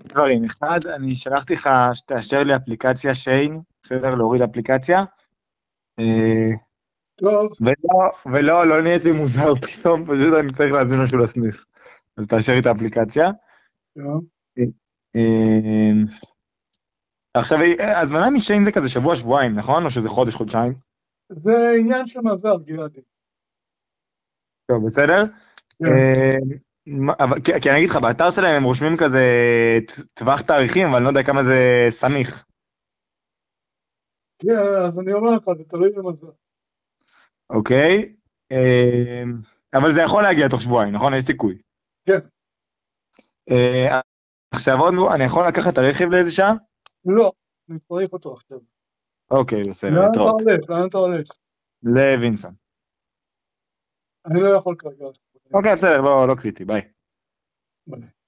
דברים. אחד, אני שלחתי לך שתאשר לי אפליקציה שיין, בסדר? להוריד אפליקציה. אה, טוב, ולא נהייתי מוזר פתאום, פשוט אני צריך להזמין משהו לסניף. אז תאשר לי את האפליקציה. טוב. אה, עכשיו, הזמנה משיין זה כזה שבוע-שבועיים, נכון? או שזה חודש-חודשיים? זה עניין של מזל, גלעדי. טוב, בסדר? כן, אה, כי אני אגיד לך, באתר שלהם הם רושמים כזה טווח תאריכים, אבל אני לא יודע כמה זה סמיך. כן, אז אני אומר לך, זה תלוי במזל. אוקיי? אה, אבל זה יכול להגיע תוך שבועיים, נכון? יש סיכוי. כן, אה, עכשיו עוד, אני יכול לקחת את הרכב לאיזה שעה? לא, אני צריך אותו עכשיו. אוקיי, בסדר, לאן אתה להתראות. הולך? לאן אתה הולך? לוינסון. אני לא יכול כרגע. אוקיי, בסדר, לא קריטי, ביי. ביי.